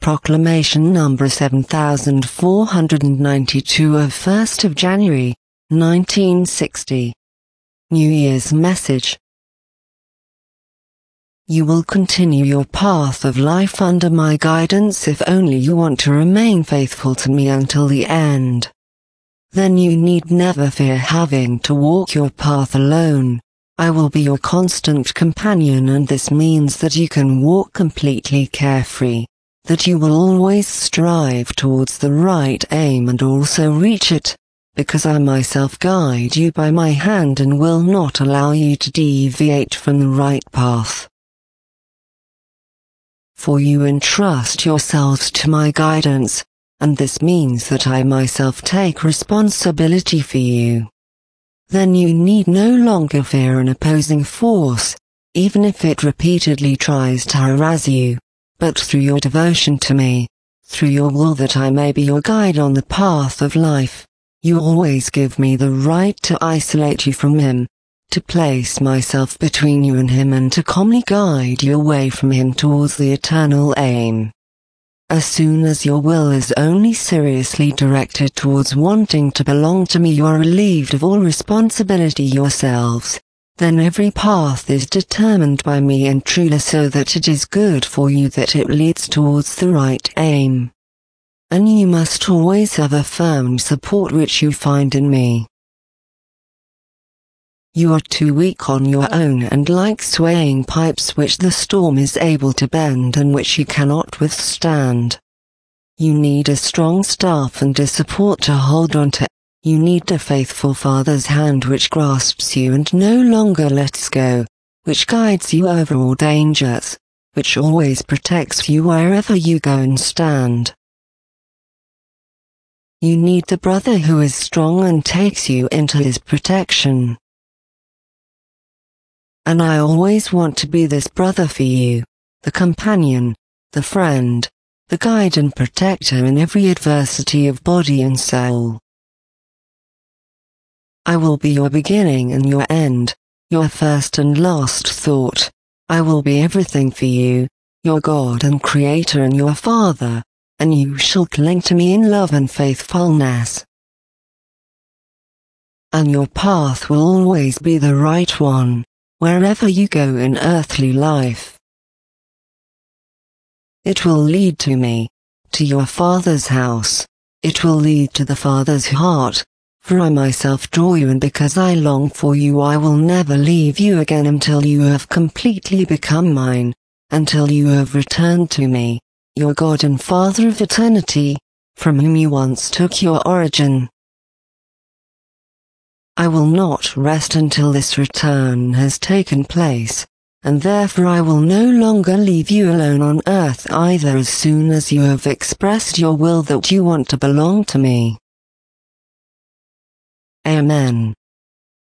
Proclamation number 7492 of 1st of January, 1960. New Year's message. You will continue your path of life under my guidance if only you want to remain faithful to me until the end. Then you need never fear having to walk your path alone. I will be your constant companion, and this means that you can walk completely carefree, that you will always strive towards the right aim and also reach it, because I myself guide you by my hand and will not allow you to deviate from the right path. For you entrust yourselves to my guidance, and this means that I myself take responsibility for you. Then you need no longer fear an opposing force, even if it repeatedly tries to harass you, but through your devotion to me, through your will that I may be your guide on the path of life, you always give me the right to isolate you from him, to place myself between you and him, and to calmly guide you away from him towards the eternal aim. As soon as your will is only seriously directed towards wanting to belong to me, you are relieved of all responsibility yourselves. Then every path is determined by me, and truly so that it is good for you, that it leads towards the right aim. And you must always have a firm support which you find in me. You are too weak on your own and like swaying pipes which the storm is able to bend and which you cannot withstand. You need a strong staff and a support to hold on to. You need a faithful father's hand which grasps you and no longer lets go, which guides you over all dangers, which always protects you wherever you go and stand. You need the brother who is strong and takes you into his protection. And I always want to be this brother for you, the companion, the friend, the guide and protector in every adversity of body and soul. I will be your beginning and your end, your first and last thought. I will be everything for you, your God and Creator and your Father, and you shall cling to me in love and faithfulness. And your path will always be the right one, wherever you go in earthly life. It will lead to me, to your Father's house. It will lead to the Father's heart, for I myself draw you, and because I long for you I will never leave you again until you have completely become mine, until you have returned to me, your God and Father of eternity, from whom you once took your origin. I will not rest until this return has taken place, and therefore I will no longer leave you alone on earth either, as soon as you have expressed your will that you want to belong to me. Amen.